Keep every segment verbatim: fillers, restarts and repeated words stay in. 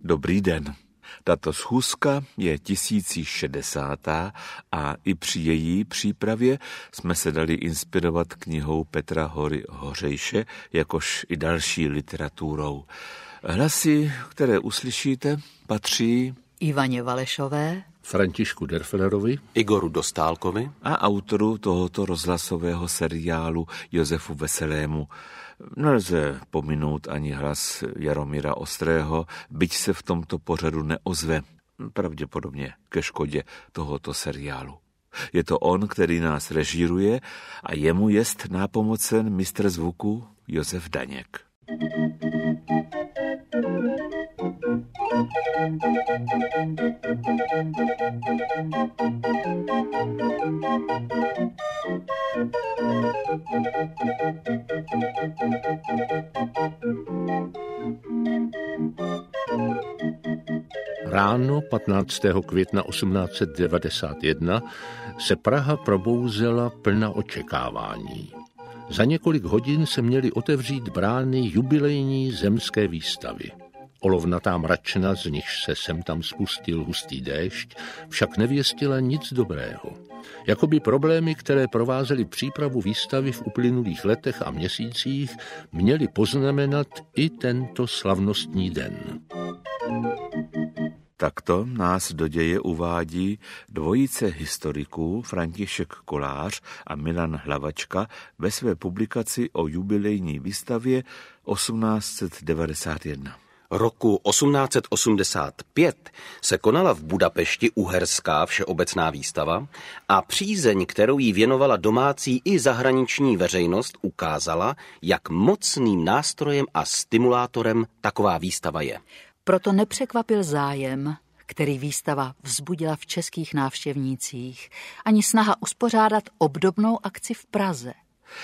Dobrý den. Tato schůzka je tisíc šedesátá a i při její přípravě jsme se dali inspirovat knihou Petra Hory Hořejše, jakož i další literaturou. Hlasy, které uslyšíte, patří Ivaně Valešové, Františku Derflerovi, Igoru Dostálkovi a autoru tohoto rozhlasového seriálu Josefu Veselému. Nelze pominout ani hlas Jaromíra Ostrého, byť se v tomto pořadu neozve, pravděpodobně ke škodě tohoto seriálu. Je to on, který nás režíruje a jemu jest nápomocen mistr zvuku Josef Daněk. Ráno patnáctého května osmnáct set devadesát jedna se Praha probouzela plna očekávání. Za několik hodin se měly otevřít brány jubilejní zemské výstavy. Olovnatá mračna, z nichž se sem tam spustil hustý déšť, však nevěstila nic dobrého. Jakoby problémy, které provázely přípravu výstavy v uplynulých letech a měsících, měly poznamenat i tento slavnostní den. Takto nás do děje uvádí dvojice historiků František Kolář a Milan Hlavačka ve své publikaci o jubilejní výstavě osmnáct set devadesát jedna. Roku osmnáct set osmdesát pět se konala v Budapešti uherská všeobecná výstava a přízeň, kterou jí věnovala domácí i zahraniční veřejnost, ukázala, jak mocným nástrojem a stimulátorem taková výstava je. Proto nepřekvapil zájem, který výstava vzbudila v českých návštěvnících, ani snaha uspořádat obdobnou akci v Praze.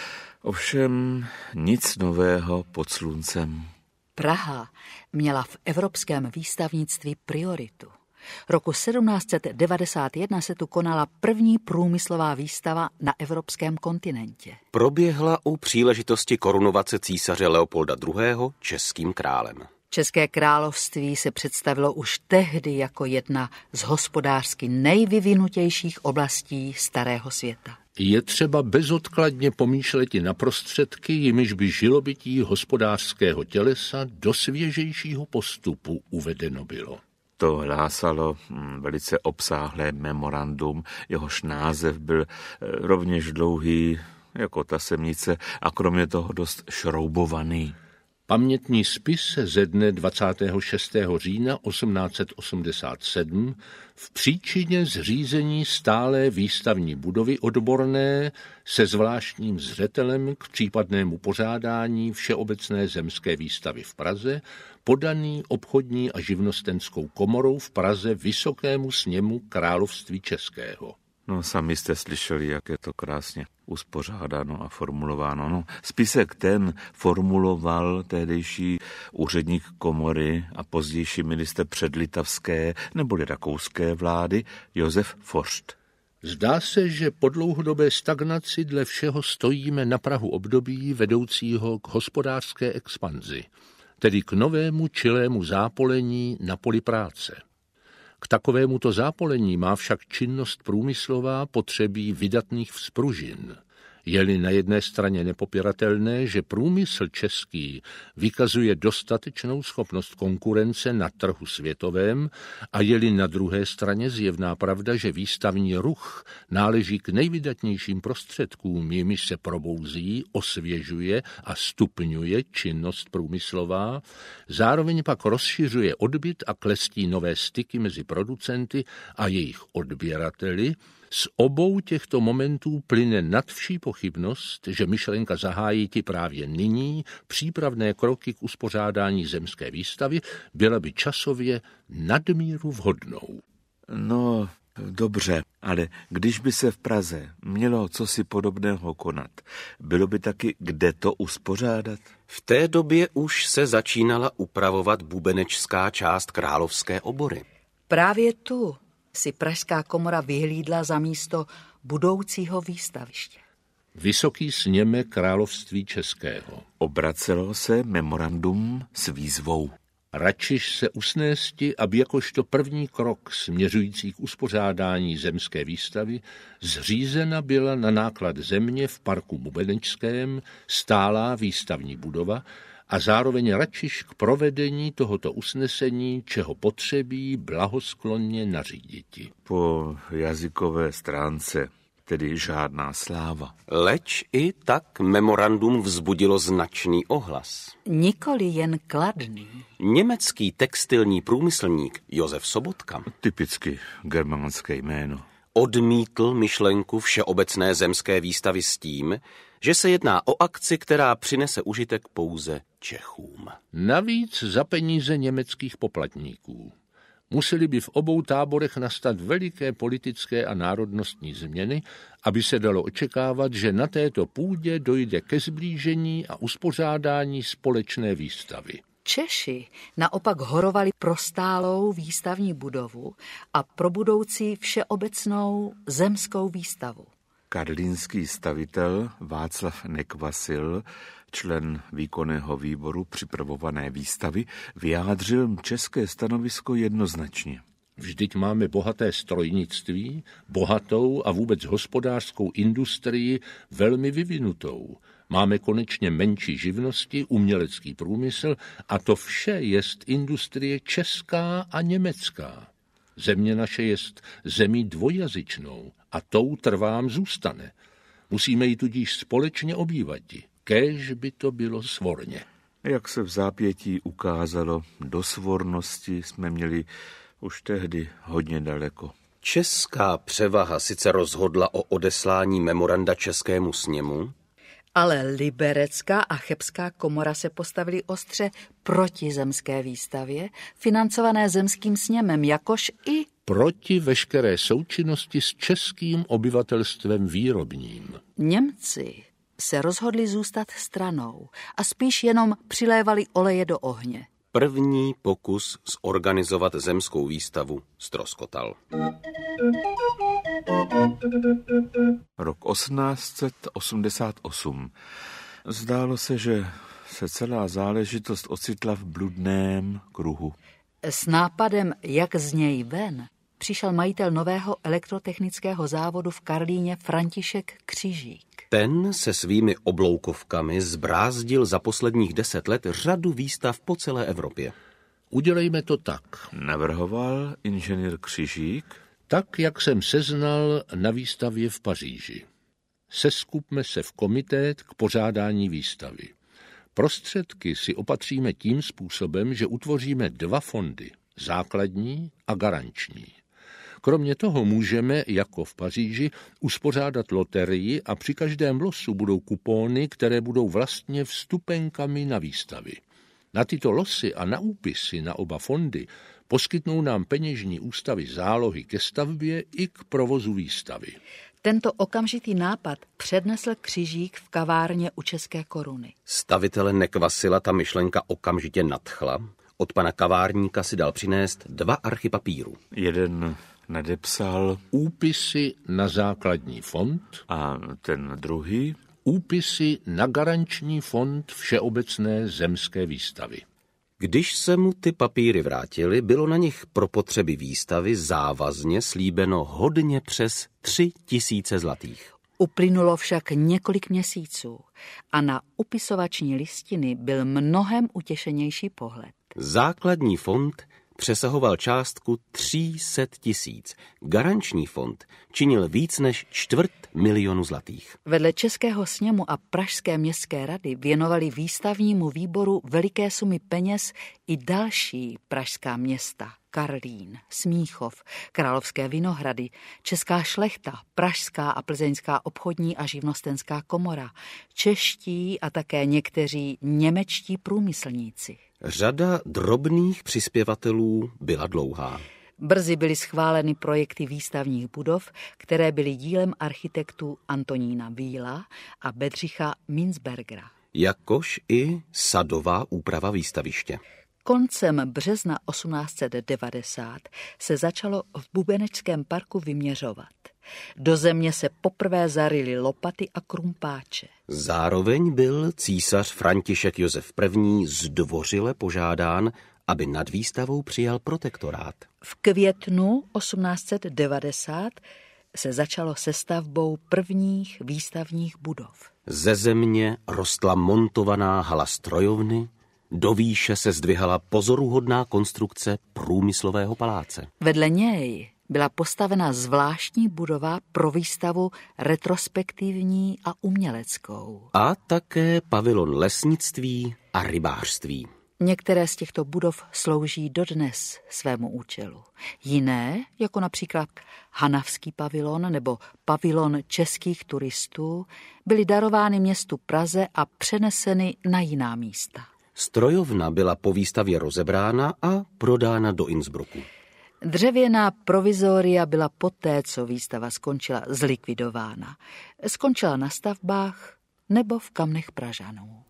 Ovšem nic nového pod sluncem. Praha měla v evropském výstavnictví prioritu. Roku sedmnáct set devadesát jedna se tu konala první průmyslová výstava na evropském kontinentě. Proběhla u příležitosti korunovace císaře Leopolda druhého. českým králem. České království se představilo už tehdy jako jedna z hospodářsky nejvyvinutějších oblastí starého světa. Je třeba bezodkladně pomýšlet i na prostředky, jimiž by živobytí hospodářského tělesa do svěžejšího postupu uvedeno bylo. To hlásalo velice obsáhlé memorandum, jehož název byl rovněž dlouhý jako ta semnice a kromě toho dost šroubovaný. Pamětní spis ze dne dvacátého šestého října osmnáct set osmdesát sedm v příčině zřízení stálé výstavní budovy odborné se zvláštním zřetelem k případnému pořádání všeobecné zemské výstavy v Praze, podaný obchodní a živnostenskou komorou v Praze Vysokému sněmu království českého. No, sami jste slyšeli, jak je to krásně uspořádáno a formulováno. No, spisek ten formuloval tehdejší úředník komory a pozdější ministr předlitavské neboli rakouské vlády Josef Forst. Zdá se, že po dlouhodobé stagnaci dle všeho stojíme na prahu období vedoucího k hospodářské expanzi, tedy k novému čilému zápolení na poli práce. K takovémuto zápolení má však činnost průmyslová potřebí vydatných vzpružin. Je-li na jedné straně nepopiratelné, že průmysl český vykazuje dostatečnou schopnost konkurence na trhu světovém a je-li na druhé straně zjevná pravda, že výstavní ruch náleží k nejvydatnějším prostředkům, jimiž se probouzí, osvěžuje a stupňuje činnost průmyslová, zároveň pak rozšiřuje odbyt a klestí nové styky mezi producenty a jejich odběrateli. Z obou těchto momentů plyne nad vší pochybnost, že myšlenka zahájiti právě nyní přípravné kroky k uspořádání zemské výstavy byla by časově nadmíru vhodnou. No, dobře, ale když by se v Praze mělo cosi podobného konat, bylo by taky kde to uspořádat? V té době už se začínala upravovat bubenečská část královské obory. Právě tu si pražská komora vyhlídla za místo budoucího výstaviště. Vysoký sněme království českého. Obracelo se memorandum s výzvou. Račiš se usnésti, aby jakožto první krok směřující k uspořádání zemské výstavy zřízena byla na náklad země v parku Bubenečském stálá výstavní budova a zároveň Račiš k provedení tohoto usnesení, čeho potřebí blahosklonně naříditi. Po jazykové stránce tedy žádná sláva. Leč i tak memorandum vzbudilo značný ohlas. Nikoli jen kladný. Německý textilní průmyslník Josef Sobotka, Typicky germánské jméno, odmítl myšlenku všeobecné zemské výstavy s tím, že se jedná o akci, která přinese užitek pouze Čechům. Navíc za peníze německých poplatníků. Museli by v obou táborech nastat veliké politické a národnostní změny, aby se dalo očekávat, že na této půdě dojde ke sblížení a uspořádání společné výstavy. Češi naopak horovali pro stálou výstavní budovu a pro budoucí všeobecnou zemskou výstavu. Karlínský stavitel Václav Nekvasil, člen výkonného výboru připravované výstavy, vyjádřil české stanovisko jednoznačně. Vždyť máme bohaté strojnictví, bohatou a vůbec hospodářskou industrii velmi vyvinutou. Máme konečně menší živnosti, umělecký průmysl a to vše jest industrie česká a německá. Země naše jest zemí dvojjazyčnou a tou trvám zůstane. Musíme ji tudíž společně obývati, kéž by to bylo svorně. Jak se v zápětí ukázalo, do svornosti jsme měli už tehdy hodně daleko. Česká převaha sice rozhodla o odeslání memoranda Českému sněmu, ale Liberecká a Chebská komora se postavili ostře proti zemské výstavě, financované zemským sněmem, jakož i proti veškeré součinnosti s českým obyvatelstvem výrobním. Němci se rozhodli zůstat stranou a spíš jenom přilévali oleje do ohně. První pokus zorganizovat zemskou výstavu ztroskotal. Rok osmnáct set osmdesát osm. Zdálo se, že se celá záležitost ocitla v bludném kruhu. S nápadem, jak z něj ven, přišel majitel nového elektrotechnického závodu v Karlíně František Křižík. Ten se svými obloukovkami zbrázdil za posledních deset let řadu výstav po celé Evropě. Udělejme to tak. Navrhoval inženýr Křižík. Tak, jak jsem seznal na výstavě v Paříži. Seskupme se v komitét k pořádání výstavy. Prostředky si opatříme tím způsobem, že utvoříme dva fondy, základní a garanční. Kromě toho můžeme, jako v Paříži, uspořádat loterii a při každém losu budou kupóny, které budou vlastně vstupenkami na výstavy. Na tyto losy a na úpisy na oba fondy poskytnou nám peněžní ústavy zálohy ke stavbě i k provozu výstavy. Tento okamžitý nápad přednesl Křižík v kavárně u České koruny. Stavitele Nekvasila ta myšlenka okamžitě nadchla. Od pana kavárníka si dal přinést dva archy papíru. Jeden nadepsal úpisy na základní fond a ten druhý úpisy na garanční fond všeobecné zemské výstavy. Když se mu ty papíry vrátily, bylo na nich pro potřeby výstavy závazně slíbeno hodně přes tři tisíce zlatých. Uplynulo však několik měsíců a na upisovační listiny byl mnohem utěšenější pohled. Základní fond přesahoval částku tři sta tisíc. Garanční fond činil víc než čtvrt milionu zlatých. Vedle Českého sněmu a Pražské městské rady věnovali výstavnímu výboru veliké sumy peněz i další pražská města. Karlín, Smíchov, Královské Vinohrady, Česká šlechta, Pražská a Plzeňská obchodní a živnostenská komora, čeští a také někteří němečtí průmyslníci. Řada drobných přispěvatelů byla dlouhá. Brzy byly schváleny projekty výstavních budov, které byly dílem architektů Antonína Víla a Bedřicha Minzbergera. Jakož i sadová úprava výstaviště. Koncem března osmnáct set devadesát se začalo v Bubenečském parku vyměřovat. Do země se poprvé zaryly lopaty a krumpáče. Zároveň byl císař František Josef I. zdvořile požádán, aby nad výstavou přijal protektorát. V květnu osmnáct set devadesát se začalo se stavbou prvních výstavních budov. Ze země rostla montovaná hala strojovny, do výše se zdvihala pozoruhodná konstrukce průmyslového paláce. Vedle něj byla postavena zvláštní budova pro výstavu retrospektivní a uměleckou. A také pavilon lesnictví a rybářství. Některé z těchto budov slouží dodnes svému účelu. Jiné, jako například Hanavský pavilon nebo pavilon českých turistů, byly darovány městu Praze a přeneseny na jiná místa. Strojovna byla po výstavě rozebrána a prodána do Innsbrucku. Dřevěná provizoria byla poté, co výstava skončila, zlikvidována. Skončila na stavbách nebo v kamnech Pražanů.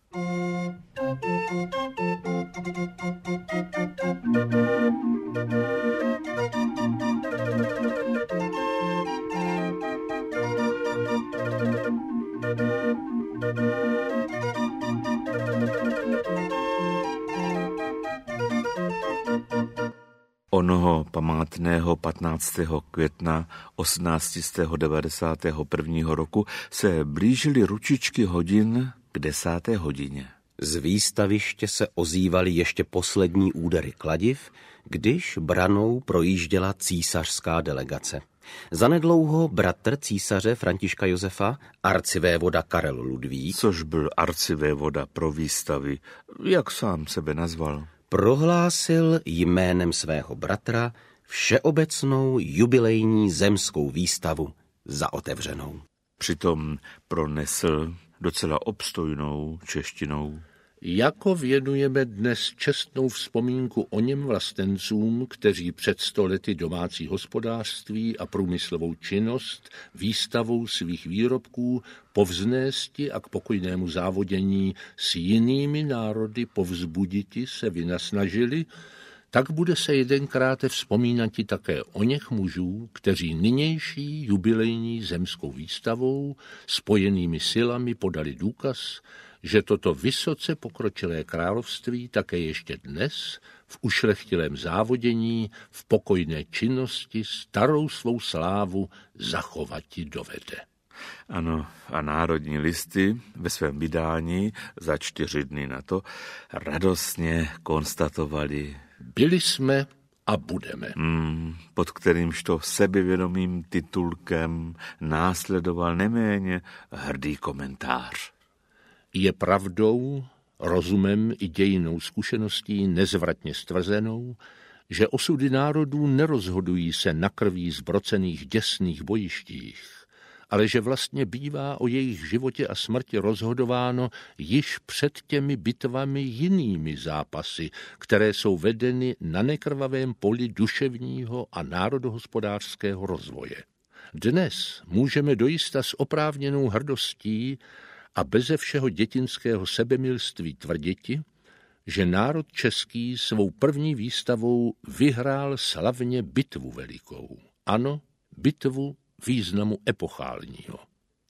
Onoho památného patnáctého května osmnáct set devadesát jedna roku se blížily ručičky hodin k desáté hodině. Z výstaviště se ozývaly ještě poslední údery kladiv, když branou projížděla císařská delegace. Zanedlouho bratr císaře Františka Josefa, arcivévoda Karel Ludvík, což byl arcivévoda pro výstavy, jak sám sebe nazval, prohlásil jménem svého bratra všeobecnou jubilejní zemskou výstavu za otevřenou. Přitom pronesl docela obstojnou češtinou: Jako věnujeme dnes čestnou vzpomínku o něm vlastencům, kteří před sto lety domácí hospodářství a průmyslovou činnost výstavou svých výrobků povznésti a k pokojnému závodění s jinými národy povzbuditi se vynasnažili, tak bude se jedenkrát vzpomínati také o něch mužů, kteří nynější jubilejní zemskou výstavou spojenými silami podali důkaz, že toto vysoce pokročilé království také ještě dnes v ušlechtilém závodění, v pokojné činnosti starou svou slávu zachovati dovede. Ano, a Národní listy ve svém vydání za čtyři dny na to radostně konstatovali: byli jsme a budeme. Hmm, pod kterýmžto sebevědomým titulkem následoval neméně hrdý komentář. Je pravdou, rozumem i dějinou zkušeností nezvratně stvrzenou, že osudy národů nerozhodují se na krví zbrocených děsných bojištích, ale že vlastně bývá o jejich životě a smrti rozhodováno již před těmi bitvami jinými zápasy, které jsou vedeny na nekrvavém poli duševního a národohospodářského rozvoje. Dnes můžeme dojista s oprávněnou hrdostí a beze všeho dětinského sebemilství tvrditi, že národ český svou první výstavou vyhrál slavně bitvu velikou. Ano, bitvu významu epochálního.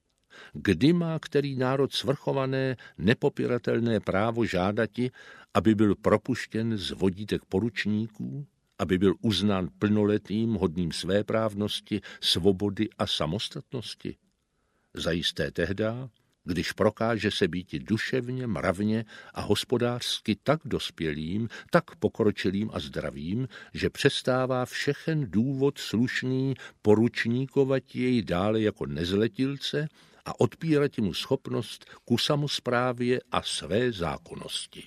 Kdy má který národ svrchované, nepopiratelné právo žádati, aby byl propuštěn z vodítek poručníků, aby byl uznán plnoletým, hodným svéprávnosti, svobody a samostatnosti? Zajisté tehda, když prokáže se býti duševně, mravně a hospodářsky tak dospělým, tak pokročilým a zdravým, že přestává všechen důvod slušný poručníkovat jej dále jako nezletilce a odpírat mu schopnost ku samosprávě a své zákonnosti.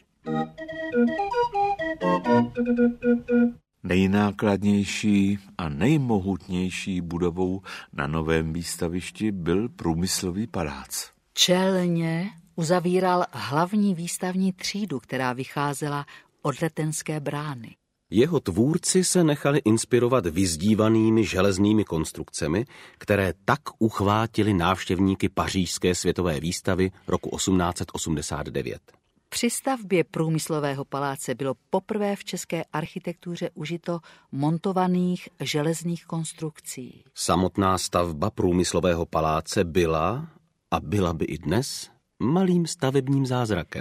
Nejnákladnější a nejmohutnější budovou na novém výstavišti byl průmyslový palác. Čelně uzavíral hlavní výstavní třídu, která vycházela od Letenské brány. Jeho tvůrci se nechali inspirovat vyzdívanými železnými konstrukcemi, které tak uchvátily návštěvníky pařížské světové výstavy roku osmnáct set osmdesát devět. Při stavbě průmyslového paláce bylo poprvé v české architektuře užito montovaných železných konstrukcí. Samotná stavba průmyslového paláce byla, a byla by i dnes, malým stavebním zázrakem.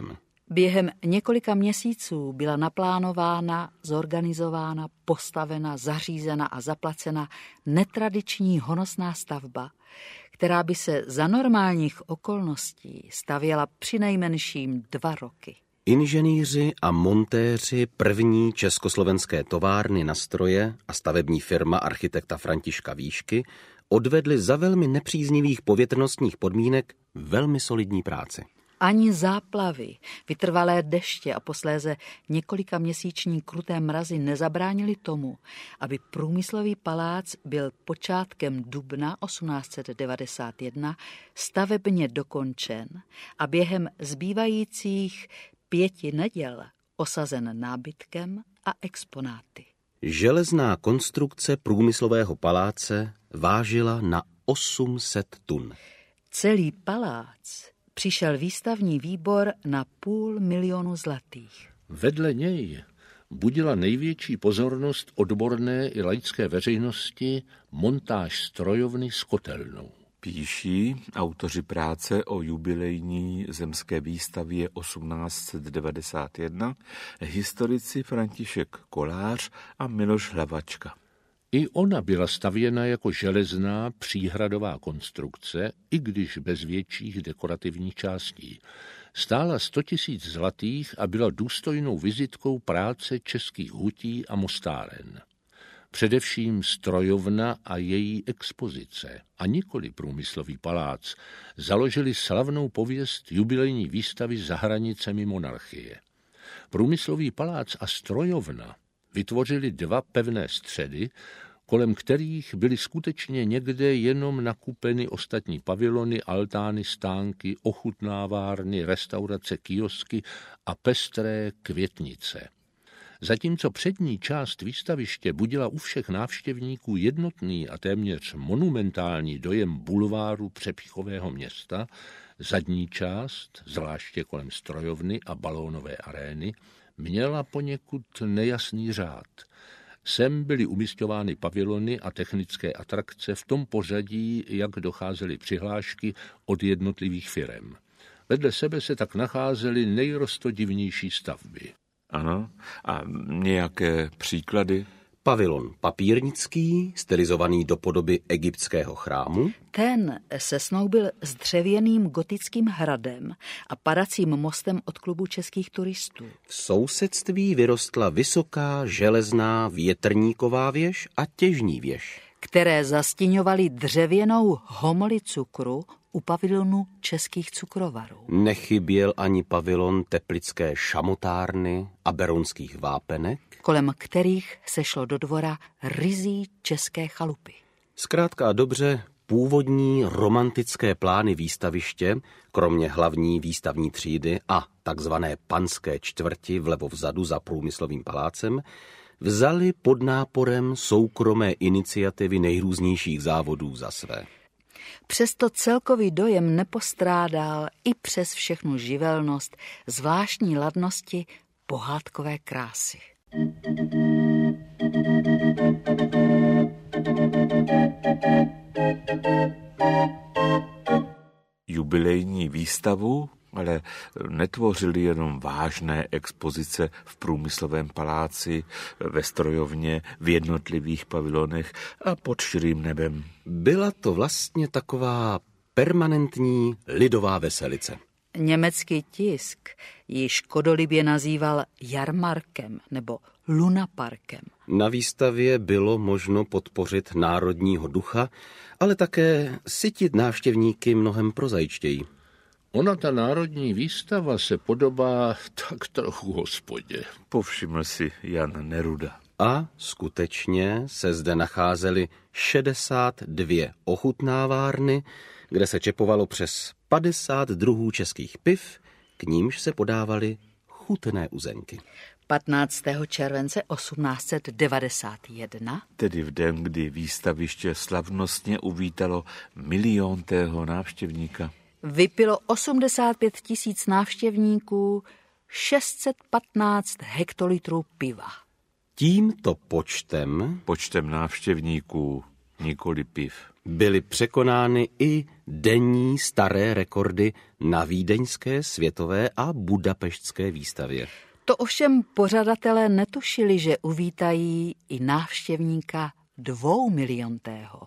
Během několika měsíců byla naplánována, zorganizována, postavena, zařízena a zaplacena netradiční honosná stavba, která by se za normálních okolností stavěla přinejmenším dva roky. Inženýři a montéři první československé továrny na stroje a stavební firma architekta Františka Výšky odvedli za velmi nepříznivých povětrnostních podmínek velmi solidní práci. Ani záplavy, vytrvalé deště a posléze několika měsíční kruté mrazy nezabránili tomu, aby průmyslový palác byl počátkem dubna osmnáct set devadesát jedna stavebně dokončen a během zbývajících pěti neděl osazen nábytkem a exponáty. Železná konstrukce průmyslového paláce vážila na osm set tun. Celý palác přišel výstavní výbor na půl milionu zlatých. Vedle něj budila největší pozornost odborné i laické veřejnosti montáž strojovny s kotelnou. Píší autoři práce o jubilejní zemské výstavě osmnáct set devadesát jedna historici František Kolář a Miloš Hlavačka. I ona byla stavěna jako železná příhradová konstrukce, i když bez větších dekorativních částí. Stála sto tisíc zlatých a byla důstojnou vizitkou práce českých hutí a mostáren. Především strojovna a její expozice, a nikoli průmyslový palác, založili slavnou pověst jubilejní výstavy za hranicemi monarchie. Průmyslový palác a strojovna vytvořili dva pevné středy, kolem kterých byly skutečně někde jenom nakupeny ostatní pavilony, altány, stánky, ochutnávárny, restaurace, kiosky a pestré květnice. Zatímco přední část výstaviště budila u všech návštěvníků jednotný a téměř monumentální dojem bulváru přepichového města, zadní část, zvláště kolem strojovny a balónové arény, měla poněkud nejasný řád. Sem byly umisťovány pavilony a technické atrakce v tom pořadí, jak docházely přihlášky od jednotlivých firem. Vedle sebe se tak nacházely nejrostodivnější stavby. Ano, a nějaké příklady? Pavilon papírnický, stylizovaný do podoby egyptského chrámu. Ten se snoubil s dřevěným gotickým hradem a padacím mostem od klubu českých turistů. V sousedství vyrostla vysoká železná větrníková věž a těžní věž, které zastíňovaly dřevěnou homoli cukru u pavilonu českých cukrovarů. Nechyběl ani pavilon teplické šamotárny a berounských vápenek, kolem kterých se šlo do dvora ryzí české chalupy. Zkrátka a dobře, původní romantické plány výstaviště, kromě hlavní výstavní třídy a takzvané panské čtvrti vlevo vzadu za průmyslovým palácem, vzali pod náporem soukromé iniciativy nejrůznějších závodů za své. Přesto celkový dojem nepostrádal i přes všechnu živelnost, zvláštní ladnosti, pohádkové krásy. Jubilejní výstavu ale netvořili jenom vážné expozice v průmyslovém paláci, ve strojovně, v jednotlivých pavilonech a pod širým nebem. Byla to vlastně taková permanentní lidová veselice. Německý tisk ji škodolibě nazýval jarmarkem nebo lunaparkem. Na výstavě bylo možno podpořit národního ducha, ale také sytit návštěvníky mnohem prozaičtěji. Ona, ta národní výstava, se podobá tak trochu hospodě. Povšiml si Jan Neruda. A skutečně se zde nacházely šedesát dvě ochutnávárny, kde se čepovalo přes padesát druhů českých piv, k nímž se podávaly chutné uzenky. patnáctého července osmnáct set devadesát jedna, tedy v den, kdy výstaviště slavnostně uvítalo miliontého návštěvníka, vypilo osmdesát pět tisíc návštěvníků šest set patnáct hektolitrů piva. Tímto počtem, počtem návštěvníků nikoli piv. Byly překonány i denní staré rekordy na vídeňské, světové a budapeštské výstavě. To ovšem pořadatelé netušili, že uvítají i návštěvníka dvoumiliontého.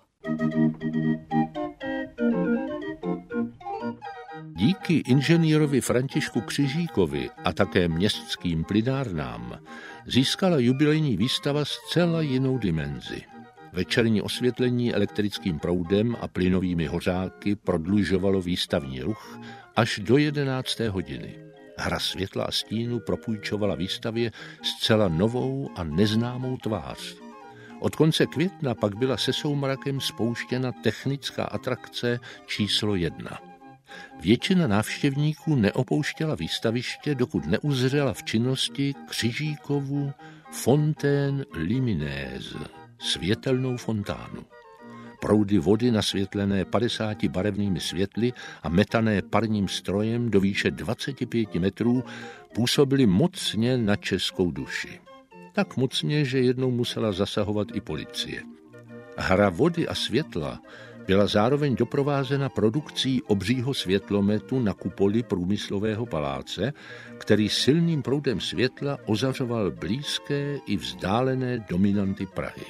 Díky inženýrovi Františku Křižíkovi a také městským plynárnám získala jubilejní výstava zcela jinou dimenzi. Večerní osvětlení elektrickým proudem a plynovými hořáky prodlužovalo výstavní ruch až do jedenácté hodiny. Hra světla a stínu propůjčovala výstavě zcela novou a neznámou tvář. Od konce května pak byla se soumrakem spouštěna technická atrakce číslo jedna. Většina návštěvníků neopouštěla výstaviště, dokud neuzřela v činnosti Křižíkovu Fontaine Lumineuse, světelnou fontánu. Proudy vody nasvětlené padesáti barevnými světly a metané parním strojem do výše dvacet pět metrů působily mocně na českou duši. Tak mocně, že jednou musela zasahovat i policie. Hra vody a světla byla zároveň doprovázena produkcí obřího světlometu na kupoli průmyslového paláce, který silným proudem světla ozařoval blízké i vzdálené dominanty Prahy.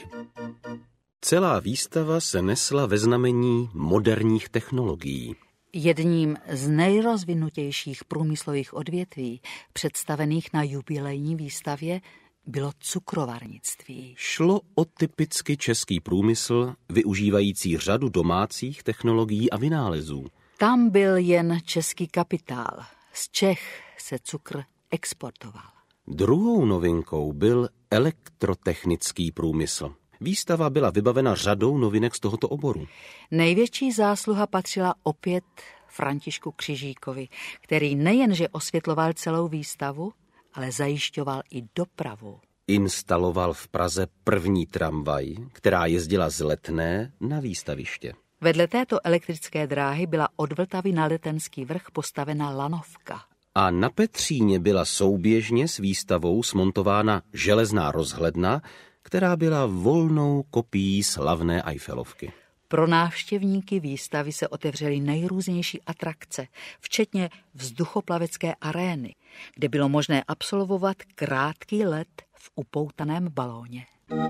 Celá výstava se nesla ve znamení moderních technologií. Jedním z nejrozvinutějších průmyslových odvětví představených na jubilejní výstavě bylo cukrovarnictví. Šlo o typicky český průmysl, využívající řadu domácích technologií a vynálezů. Tam byl jen český kapitál. Z Čech se cukr exportoval. Druhou novinkou byl elektrotechnický průmysl. Výstava byla vybavena řadou novinek z tohoto oboru. Největší zásluha patřila opět Františku Křižíkovi, který nejenže osvětloval celou výstavu, ale zajišťoval i dopravu. Instaloval v Praze první tramvaj, která jezdila z Letné na výstaviště. Vedle této elektrické dráhy byla od Vltavy na Letenský vrch postavena lanovka. A na Petříně byla souběžně s výstavou smontována železná rozhledna, která byla volnou kopií slavné Eiffelovky. Pro návštěvníky výstavy se otevřely nejrůznější atrakce, včetně vzduchoplavecké arény, kde bylo možné absolvovat krátký let v upoutaném balóně.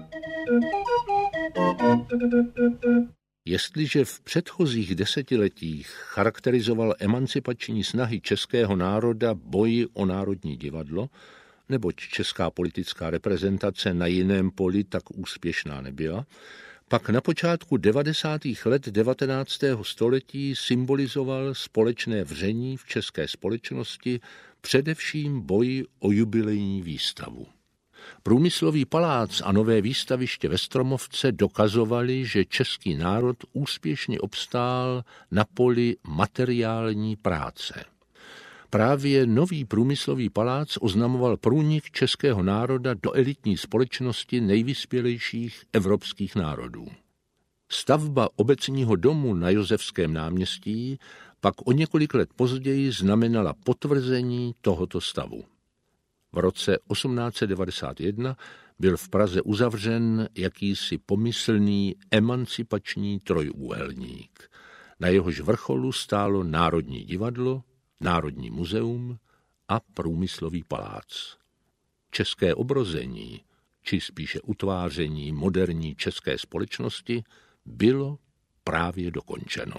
Jestliže v předchozích desetiletích charakterizoval emancipační snahy českého národa boj o národní divadlo, neboť česká politická reprezentace na jiném poli tak úspěšná nebyla, pak na počátku devadesátých let devatenáctého století symbolizoval společné vření v české společnosti především boj o jubilejní výstavu. Průmyslový palác a nové výstaviště ve Stromovce dokazovali, že český národ úspěšně obstál na poli materiální práce. Právě nový průmyslový palác oznamoval průnik českého národa do elitní společnosti nejvyspělejších evropských národů. Stavba obecního domu na Josefském náměstí pak o několik let později znamenala potvrzení tohoto stavu. V roce osmnáct set devadesát jedna byl v Praze uzavřen jakýsi pomyslný emancipační trojúhelník. Na jehož vrcholu stálo Národní divadlo, Národní muzeum a průmyslový palác. České obrození, či spíše utváření moderní české společnosti, bylo právě dokončeno.